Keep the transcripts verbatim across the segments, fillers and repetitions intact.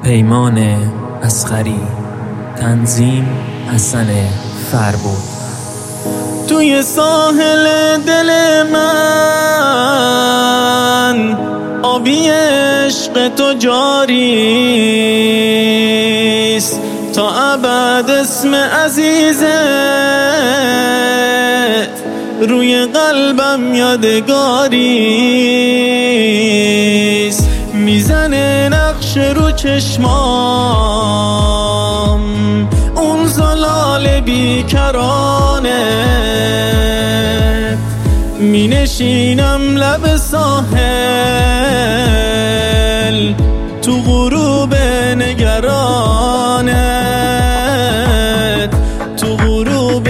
پیمان اصغری، تنظیم حسن فربود. توی ساحل دل من آبی عشق تو جاریست، تا ابد اسم عزیزت روی قلبم یادگاریست. میزنه نقش رو چشمام اون زلال بیکرانه، می نشینم لب ساحل تو غروب نگرانت، تو غروب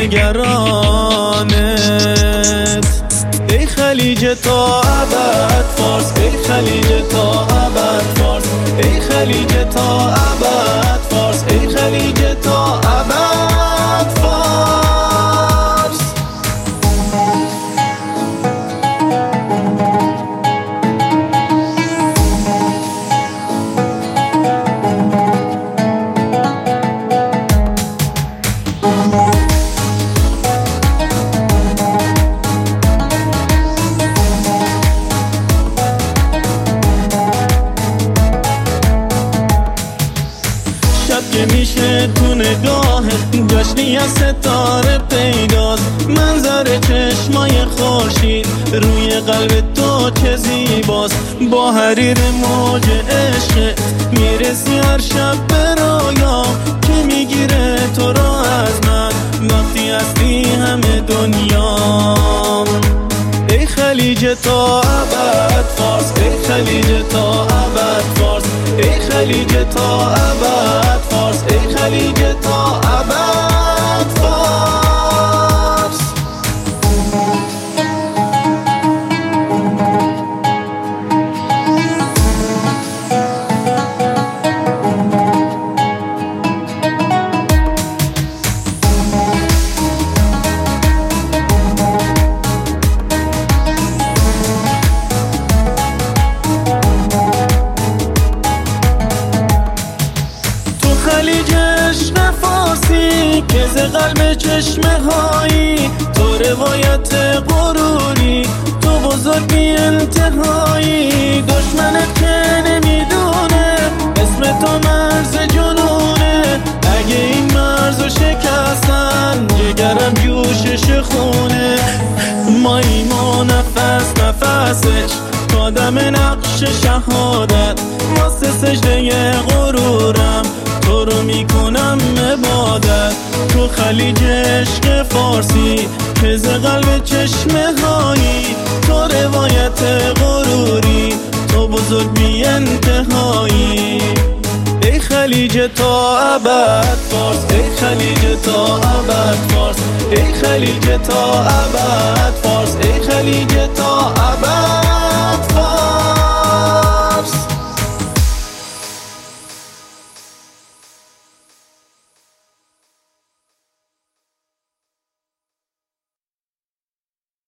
نگرانت. ای خلیج تا ابد فارس، ای خلیج تا ابد فارس، ای خلیج تا ابد فارس، ای خلیج تا ابد فارس. که میشه تو نگاهت جشنی از ستاره پیداست، منظر چشمای خورشید روی قلب تو چه زیباست. با حریر موج عشق میرسی هر شب به رویا که میگیره تو را از من وقتی هستی همه دنیام. ای خلیج تا ابد فارس، ای خلیج تا ابد فارس، ای خلیج تا ابد فارس، ای خلیج تا ابد فارس. خلیج عشق فارسی که ز قلب چشمه هایی، تو روایت غروری، تو بزرگ بی انتهایی. دشمنت که نمیدونه اسم تو مرز جنونه، اگه این مرزو شکستن جگرم جوشش خونه. ما ایما نفس نفسش قدم نقش شهادت، واسه سجده غرورم تو رو میکنم عبادت. تو خلیج عشق فارسی که ز قلب چشمه هایی، تو روایت غروری، تو بزرگ بی انتهایی. ای خلیج تا ابد فارس، ای خلیج تا ابد فارس، ای خلیج تا ابد فارس، ای خلیج تا ابد